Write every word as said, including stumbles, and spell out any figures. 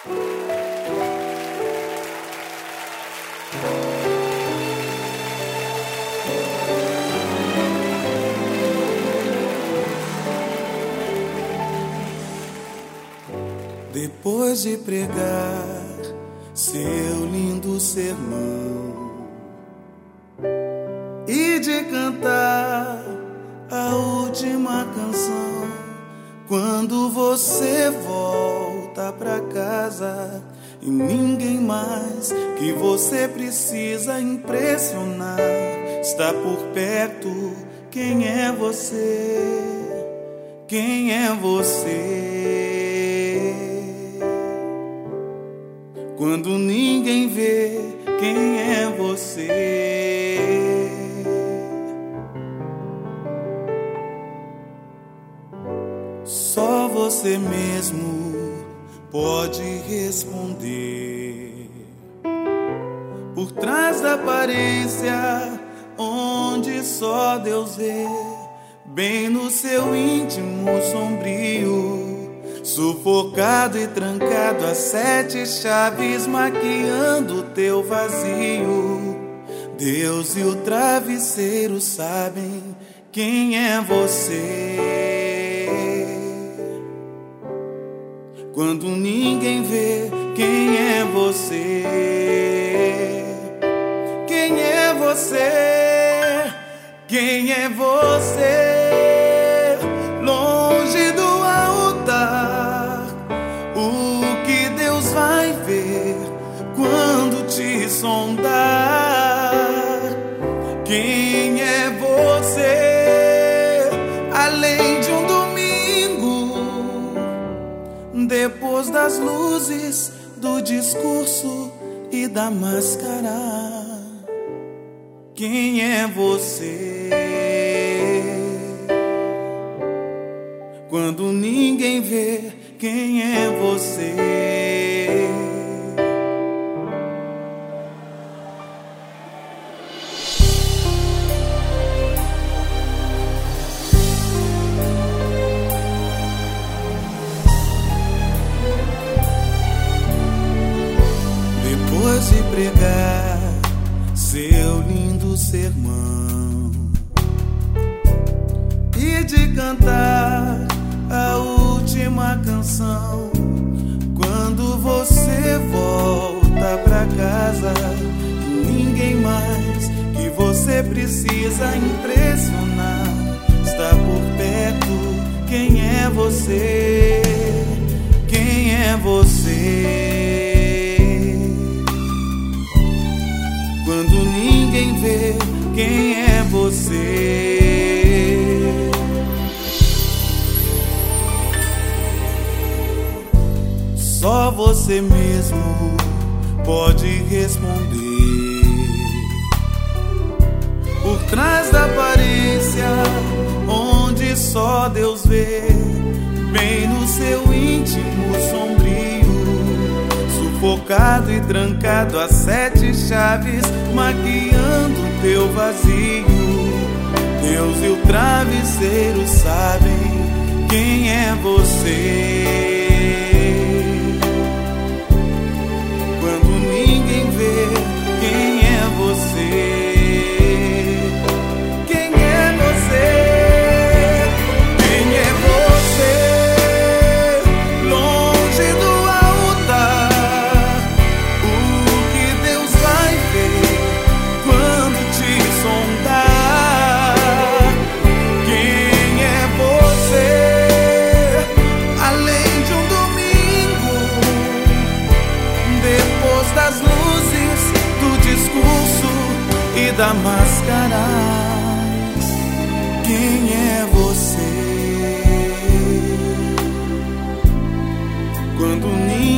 Depois de pregar seu lindo sermão e de cantar a última canção, quando você volta pra casa e ninguém mais que você precisa impressionar está por perto, quem é você? Quem é você? Quando ninguém vê, quem é você? Só você mesmo pode responder. Por trás da aparência, onde só Deus vê, bem no seu íntimo sombrio, sufocado e trancado a sete chaves, maquiando teu vazio. Deus e o travesseiro sabem quem é você. Quando ninguém vê, quem é você? Quem é você? Quem é você? Longe do altar, o que Deus vai ver quando te sondar? Quem é você? Além de um domingo, depois das luzes, do discurso e da máscara, quem é você? Quando ninguém vê, quem é você? Depois de pregar seu lindo sermão e de cantar a última canção, quando você volta pra casa, ninguém mais que você precisa impressionar está por perto, quem é você? Quem é você? Quando ninguém vê, quem é você? Só você mesmo pode responder. Por trás da aparência, onde só Deus vê, bem no seu íntimo sombrio, sufocado e trancado a sete chaves, maquiando teu vazio. Deus e o travesseiro sabem quem é você. Quando ninguém vê, quem é você? Quem é você? Quem é você? Longe do altar, o que Deus vai ver quando te sondar? Quem é você? Além de um domingo, depois das luzes, do discurso e da máscara, quem é você? Quando ninguém